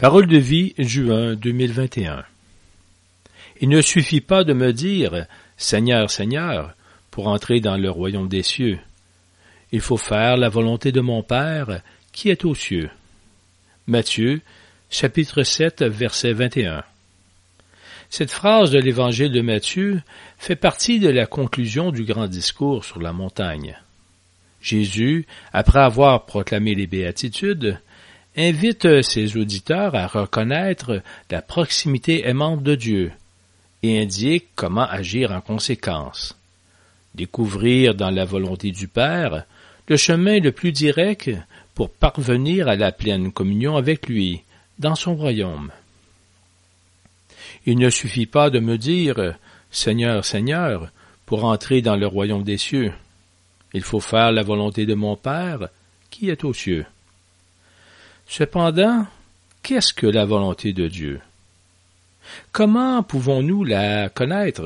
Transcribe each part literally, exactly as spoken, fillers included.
Parole de vie, juin deux mille vingt et un. Il ne suffit pas de me dire « Seigneur, Seigneur » pour entrer dans le royaume des cieux. Il faut faire la volonté de mon Père qui est aux cieux. Matthieu, chapitre sept, verset vingt et un. Cette phrase de l'évangile de Matthieu fait partie de la conclusion du grand discours sur la montagne. Jésus, après avoir proclamé les béatitudes, invite ses auditeurs à reconnaître la proximité aimante de Dieu et indique comment agir en conséquence. Découvrir dans la volonté du Père le chemin le plus direct pour parvenir à la pleine communion avec lui dans son royaume. Il ne suffit pas de me dire « Seigneur, Seigneur » pour entrer dans le royaume des cieux. Il faut faire la volonté de mon Père qui est aux cieux. Cependant, qu'est-ce que la volonté de Dieu? Comment pouvons-nous la connaître?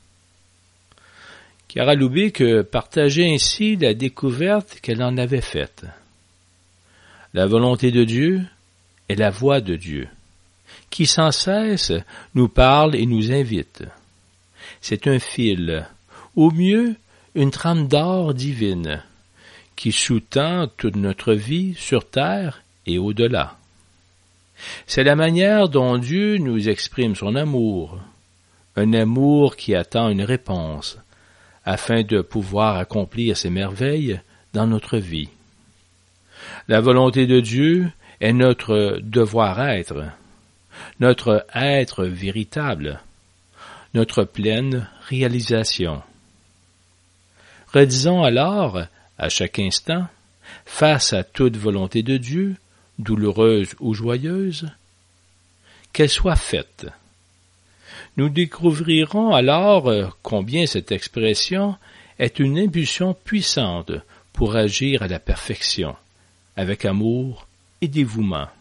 Chiara Lubick partageait ainsi la découverte qu'elle en avait faite. La volonté de Dieu est la voix de Dieu, qui sans cesse nous parle et nous invite. C'est un fil, au mieux une trame d'or divine, qui sous-tend toute notre vie sur terre et au-delà. C'est la manière dont Dieu nous exprime son amour, un amour qui attend une réponse, afin de pouvoir accomplir ses merveilles dans notre vie. La volonté de Dieu est notre devoir-être, notre être véritable, notre pleine réalisation. Redisons alors, à chaque instant, face à toute volonté de Dieu, douloureuse ou joyeuse, qu'elle soit faite. Nous découvrirons alors combien cette expression est une impulsion puissante pour agir à la perfection, avec amour et dévouement.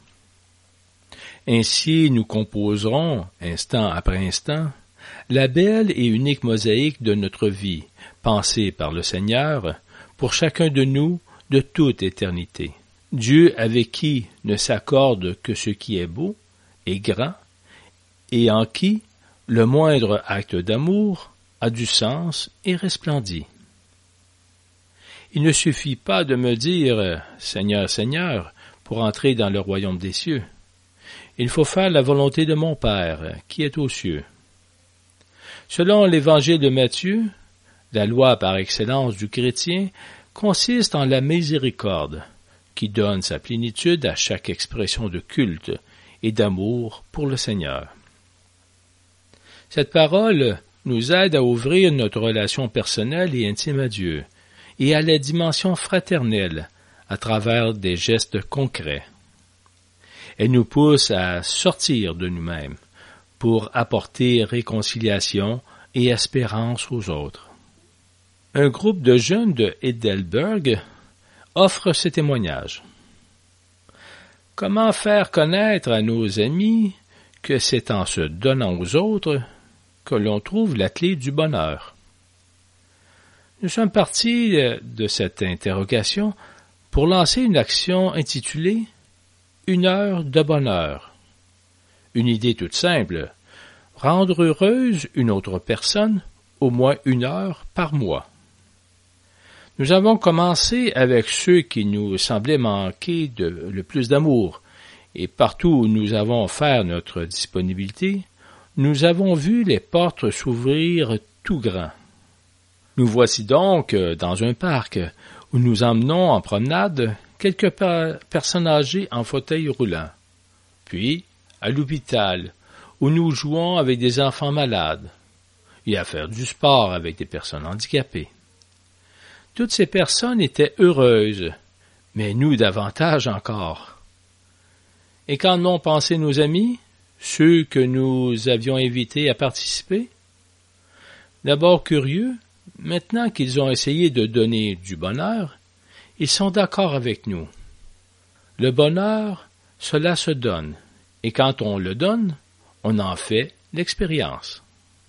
Ainsi nous composerons, instant après instant, la belle et unique mosaïque de notre vie, pensée par le Seigneur, pour chacun de nous de toute éternité. Dieu avec qui ne s'accorde que ce qui est beau et grand, et en qui le moindre acte d'amour a du sens et resplendit. Il ne suffit pas de me dire « Seigneur, Seigneur » pour entrer dans le royaume des cieux. Il faut faire la volonté de mon Père, qui est aux cieux. Selon l'évangile de Matthieu, la loi par excellence du chrétien consiste en la miséricorde, qui donne sa plénitude à chaque expression de culte et d'amour pour le Seigneur. Cette parole nous aide à ouvrir notre relation personnelle et intime à Dieu, et à la dimension fraternelle à travers des gestes concrets. Elle nous pousse à sortir de nous-mêmes pour apporter réconciliation et espérance aux autres. Un groupe de jeunes de Heidelberg offre ce témoignage. Comment faire connaître à nos amis que c'est en se donnant aux autres que l'on trouve la clé du bonheur? Nous sommes partis de cette interrogation pour lancer une action intitulée « Une heure de bonheur ». Une idée toute simple, rendre heureuse une autre personne au moins une heure par mois. Nous avons commencé avec ceux qui nous semblaient manquer de le plus d'amour, et partout où nous avons offert notre disponibilité, nous avons vu les portes s'ouvrir tout grand. Nous voici donc dans un parc où nous emmenons en promenade quelques per- personnes âgées en fauteuil roulant, puis à l'hôpital où nous jouons avec des enfants malades, et à faire du sport avec des personnes handicapées. Toutes ces personnes étaient heureuses, mais nous davantage encore. Et qu'en ont pensé nos amis, ceux que nous avions invités à participer? D'abord curieux, maintenant qu'ils ont essayé de donner du bonheur, ils sont d'accord avec nous. Le bonheur, cela se donne, et quand on le donne, on en fait l'expérience.